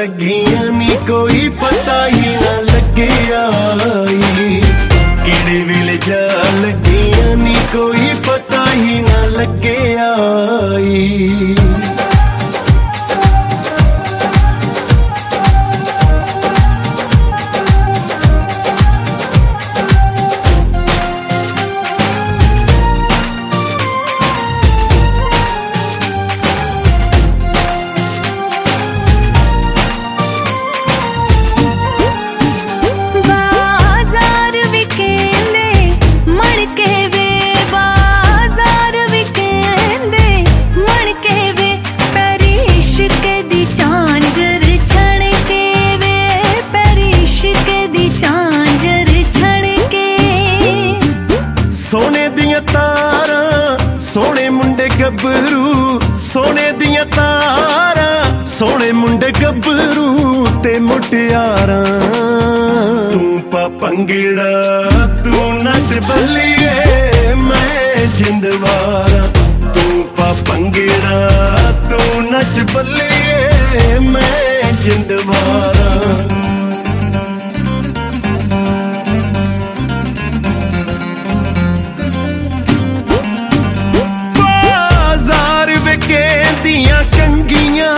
ਲੱਗੀਆਂ ਨੀ ਕੋਈ ਪਤਾ ਹੀ ਨਾ ਲੱਗਿਆ ਕਿਹੜੇ ਵੇਲੇ ਜਾ ਲੱਗੀਆਂ ਨੀ ਕੋਈ ਪਤਾ ਹੀ ਨਾ ਲੱਗਿਆ सोने दियां तारां सोने मुंडे गबरू सोने दियां तारां सोने मुंडे गबरू ते मुटियारां तू पा पंगड़ा तू नच बल्लिए मैं जिंदवारा तू पा पंगड़ा तू नच बल्लिए मैं जिंदवारा ਦੀਆਂ ਕੰਗੀਆਂ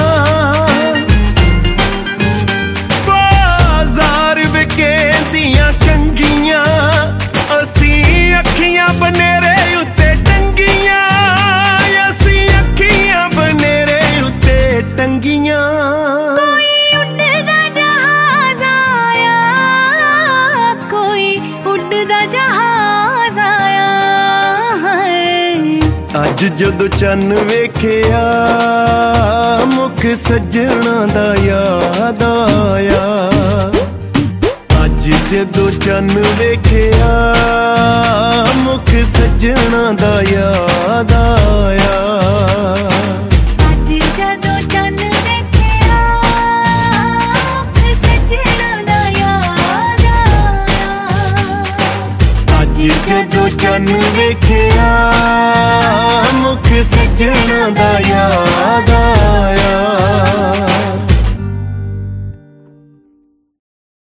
ਬਾਜ਼ਾਰ ਵਿਕੇ ਦੀਆਂ ਕੰਗੀਆਂ ਅਸੀਂ ਅੱਖੀਆਂ ਬਨੇਰੇ ਉੱਤੇ ਟੰਗੀਆਂ ਅਸੀਂ ਅੱਖੀਆਂ ਬਨੇਰੇ ਉੱਤੇ ਟੰਗੀਆਂ ਕੋਈ ਉੱਡਦਾ ਜਹਾਜ਼ ਆਇਆ ਕੋਈ ਉੱਡਦਾ ਜਹਾਜ਼ ਆਇਆ ਅੱਜ ਜਦੋਂ ਚੰਨ ਵੇਖਿਆ ਮੁਖ ਸੱਜਣਾ ਦਾ ਯਾਦ ਆਇਆ ਅੱਜ ਜਦੋਂ ਚੰਨ ਵੇਖਿਆ ਮੁਖ ਸੱਜਣਾ ਦਾ ਯਾਦ ਆਇਆ ਅੱਜ ਜਦੋਂ ਚੰਨ ਵੇਖਿਆ ਮੁਖ ਸੱਜਣਾ ਦਾ ਯਾਦ ਆਇਆ ਅੱਜ ਜਦੋਂ ਚੰਨ ਵੇਖਿਆ ਮੁਖ ਸੱਜਣਾ ਦਾ ਯਾਦ